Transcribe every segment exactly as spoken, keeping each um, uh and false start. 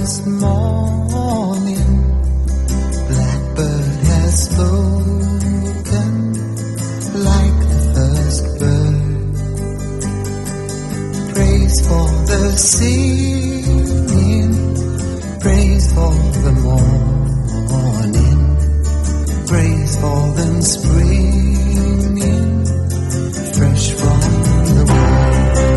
this morning, blackbird has spoken like the first bird. Praise for the singing, praise for the morning, praise for them springing fresh from the world.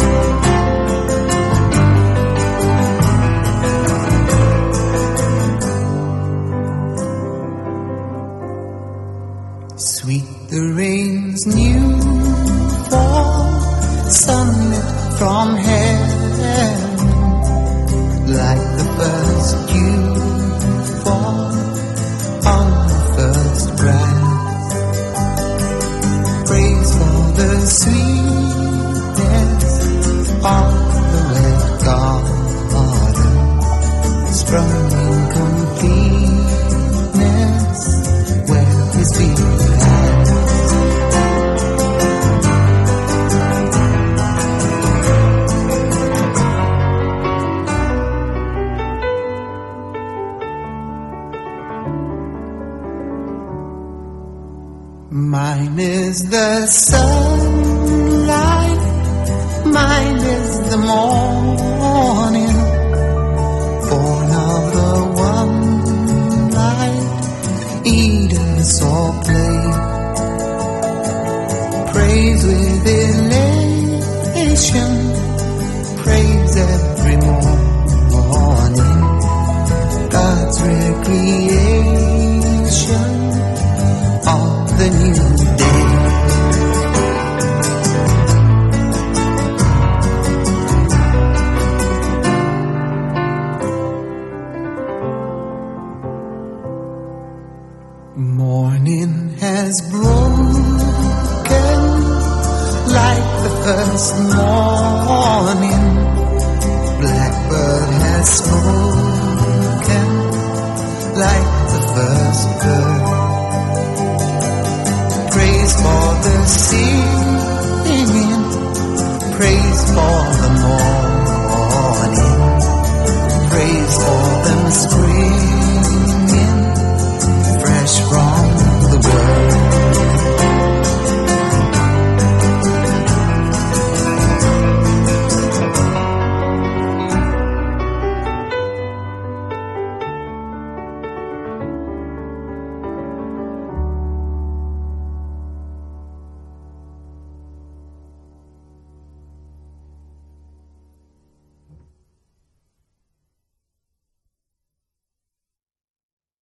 Sweet the rain's new fall, sunlit from heaven, like the first dew fall on the first grass. Praise for the sweetness of the red garden, sprung in completeness where his feet Mine is the sunlight, mine is the morning.